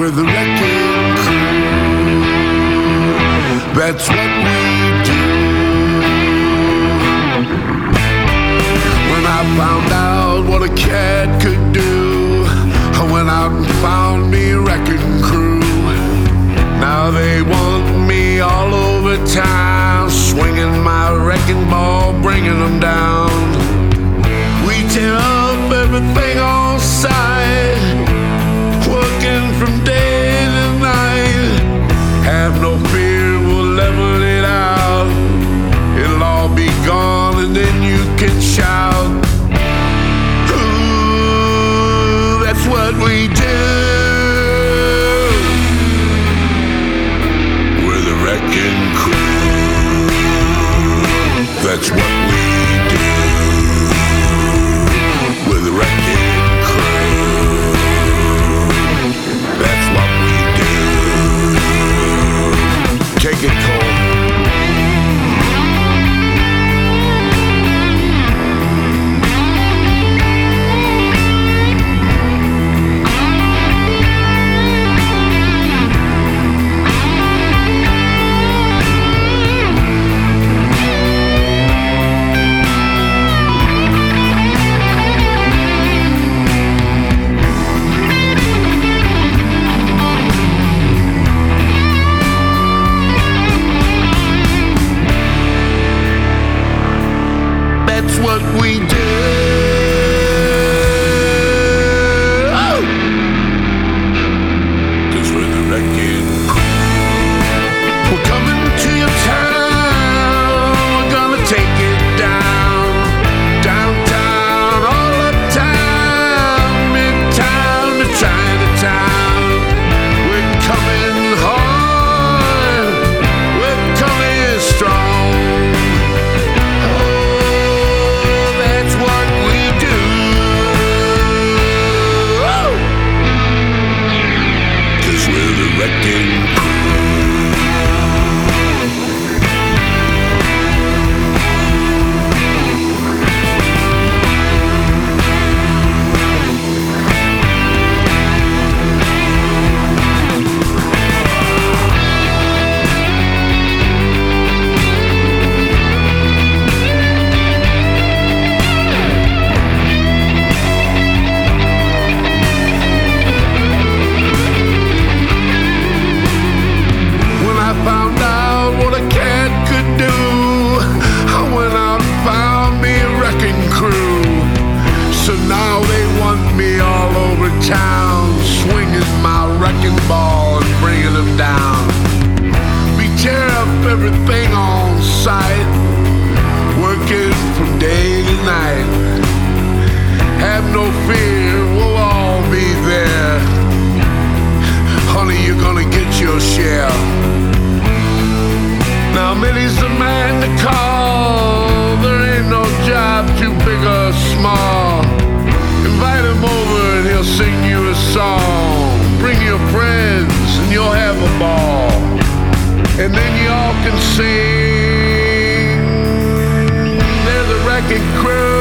We're the wrecking crew. That's what we do. When I found out what a cat could do, I went out and found me a wrecking crew. Now they want me all over town, swinging my wrecking ball, bringing them down. We tear up everything on sight, working from day to night. Have no fear, we'll level it out. It'll all be gone and then you can shout. Ooh, that's what we do. We're the wrecking crew. That's what we do. We're the wrecking crew. That's what we do. Take it, Cole. That's what we do. Oh! 'Cause we're the wrecking crew. We're coming to your town. We're gonna take it down. Downtown, all uptown, midtown to Chinatown. We're coming hard. We're coming strong. Wrecking found out what a cat could do. I went out and found me a wrecking crew. So now they want me all over town, swinging my wrecking ball and bringing them down. We tear up everything on sight, working from day to night. Have no fear, we'll all be there. Honey, you're gonna get your share. Now Millie's the man to call. There ain't no job too big or small. Invite him over and he'll sing you a song. Bring your friends and you'll have a ball. And then y'all can sing. They're the wrecking crew.